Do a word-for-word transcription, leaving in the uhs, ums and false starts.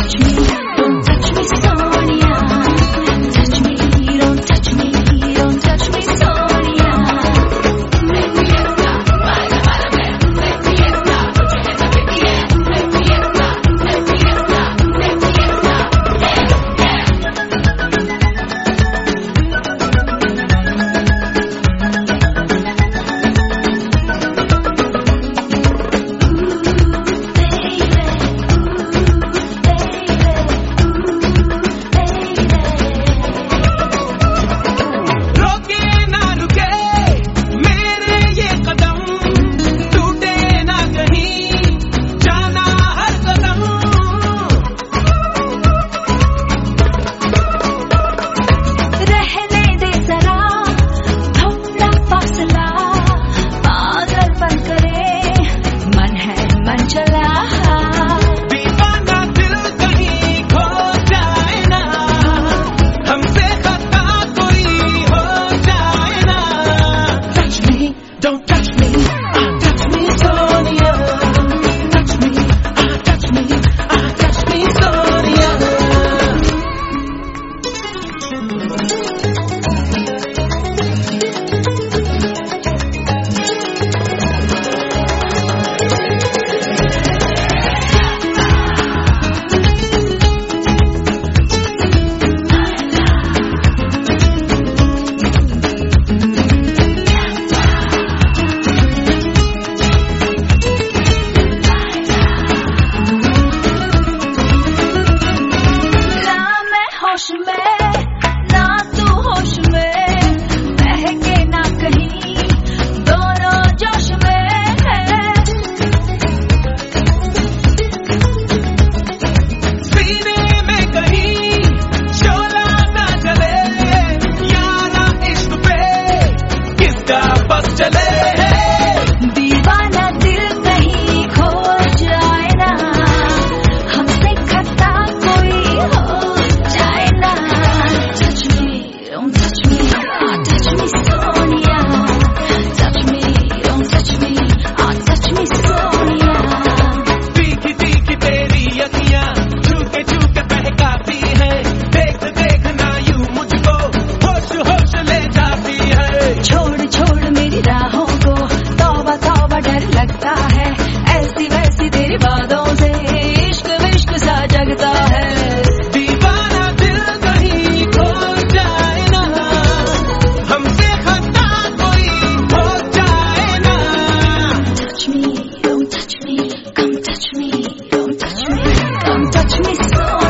होश में ना तू होश में बहके ना कहीं दोनों जोश में है। सीने में कहीं शोला ना जले यारा इश्क पे किसका बस चले। दीवाना दिल कहीं खो जाए ना हमसे खता कोई हो जाए ना। Touch me, don't touch me, ah, touch me Sonia. Touch me, don't touch me, ah, touch me Sonia. तीखी तीखी तेरी अखियां छूके छूके बहकाती है। देख देख ना यूं मुझको होश होश ले जाती है। छोड़ छोड़ मेरी राहों को तौबा तौबा डर लगता है। ऐसी वैसी तेरी बातों से इश्क विश्क सा जगता है। दीवाना दिल कहीं खो जाए ना हमसे खता कोई हो जाए ना। Touch me, don't touch me, come touch me, don't touch me, come touch me so